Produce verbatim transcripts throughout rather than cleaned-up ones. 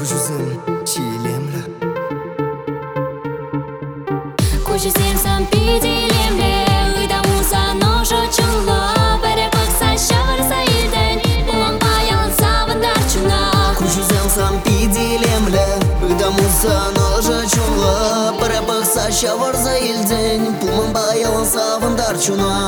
Kujuzim çilemle Kujuzim sam pidilemle Uyda musa noşa çunla Bere baksa şavarsa ilden Bulan bayan savandar çuna Kujuzim sam pidilemle Uyda musa noşa çunla Bere baksa şavarsa ilden Bulan bayan savandar çuna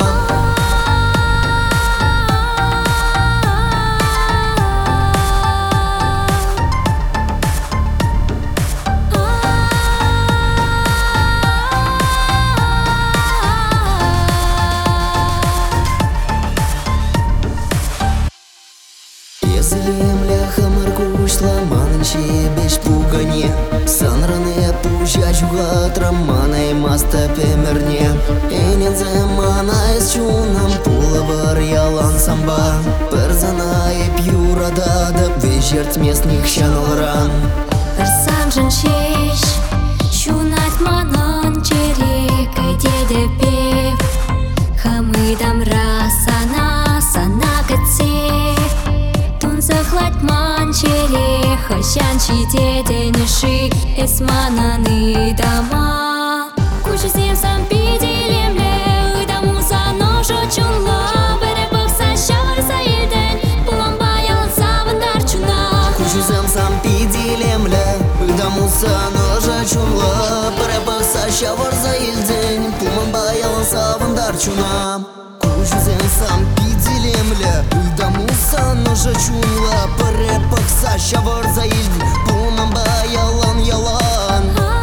Земля хамар кушла, мананчи беш пугане Санраны пужа чугатра, манай маста пемерне Энен замана из чунам, пула бар ялан самба Перзанай пьюрада, да вечерт местных щаналран Персам женщиш, чунат манан черека деде пев Хамыдам расана, сана каце Захлать манчере, хащанчи деденеши, эсмананы дома. Кучу сам пиделемле, дому за ножо чунла, бере бакса шаварса илден, булан баялан савандар чуна. Кучу сам пиделемле, дому за ножо чунла, бере бакса шаварса илден, булан баялан савандар чуна. Кучу сам пиделемле, дому за ножо чунла, бере бакса шаварса илден, булан баялан ялан.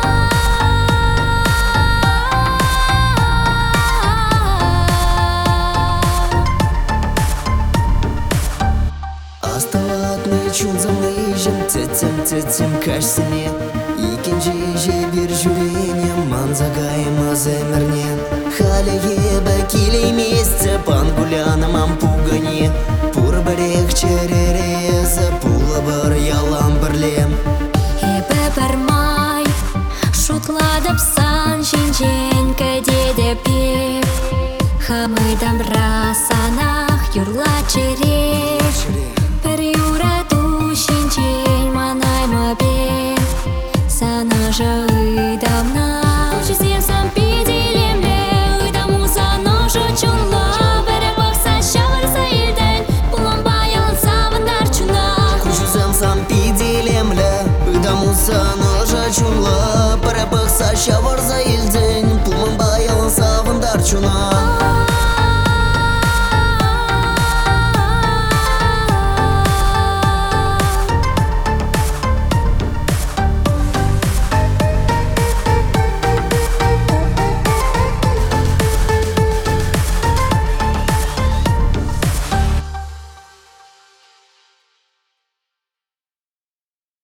Чун замлыжым, тетем, тетем кашсыне Икенчи жебер жүренем, манзагайым аземерне Халеге бәкилей месте, пангуляным ампугане Пур берег черереза, пула бар ялан бірлем Эбе бармай, шутладып сан жинжен кәдеде пеп Хамыдам расанах юрла чере Бір юрату шинчен манай мабе Сана жа давна Кучу сам пиделемле Даму за ножо чунла Бере бакса шаварса илден Булан баялан савандар чуна Кучу сам пиделемле Даму за ножо чунла Бере бакса шаварса илден Булан баялан савандар чуна